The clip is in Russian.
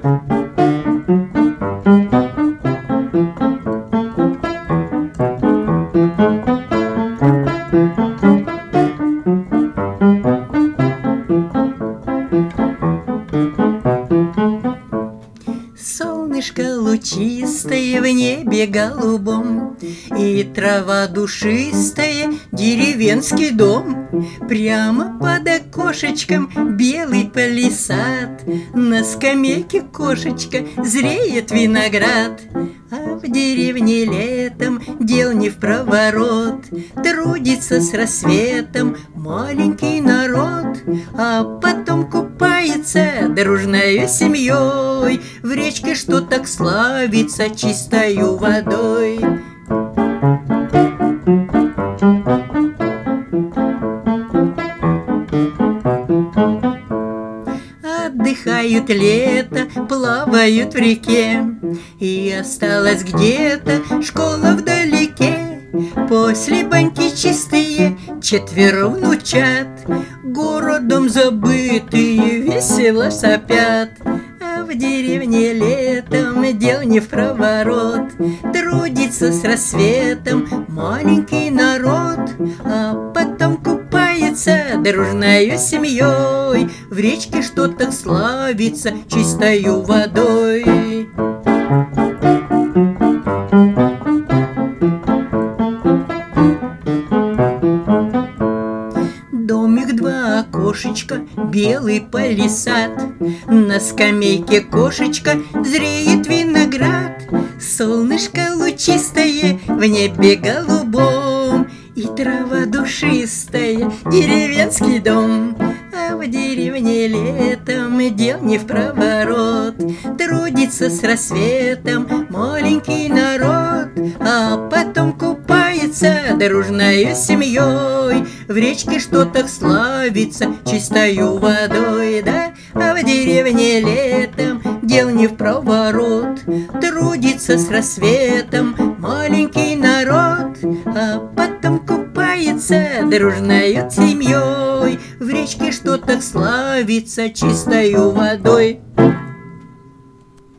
Солнышко лучистое в небе голубом, и трава душистая, деревенский дом. Прямо под окошечком белый палисад, на скамейке кошечка зреет виноград. А в деревне летом дел не впроворот, трудится с рассветом маленький народ, а потом купается дружною семьей в речке, что так славится чистою водой. Отдыхают лето, плавают в реке, и осталась где-то школа вдалеке. После баньки чистые четверо внучат, городом забытые весело сопят. А в деревне летом дел не впроворот, трудится с рассветом маленький народ, а потом купается дружною семьей в речке, что так славится чистою водой. Домик, два окошечка, белый палисад, на скамейке кошечка зреет виноград. Солнышко лучистое в небе голубом, и трава душистая, деревенский дом. А в деревне летом дел не впроворот, трудится с рассветом маленький народ, а потом купается дружною семьей в речке, что так славится чистою водой. Да, а в деревне летом дел не впроворот, трудится с рассветом маленький народ, а потом купается дружною семьей в речке, что так славится чистою водой.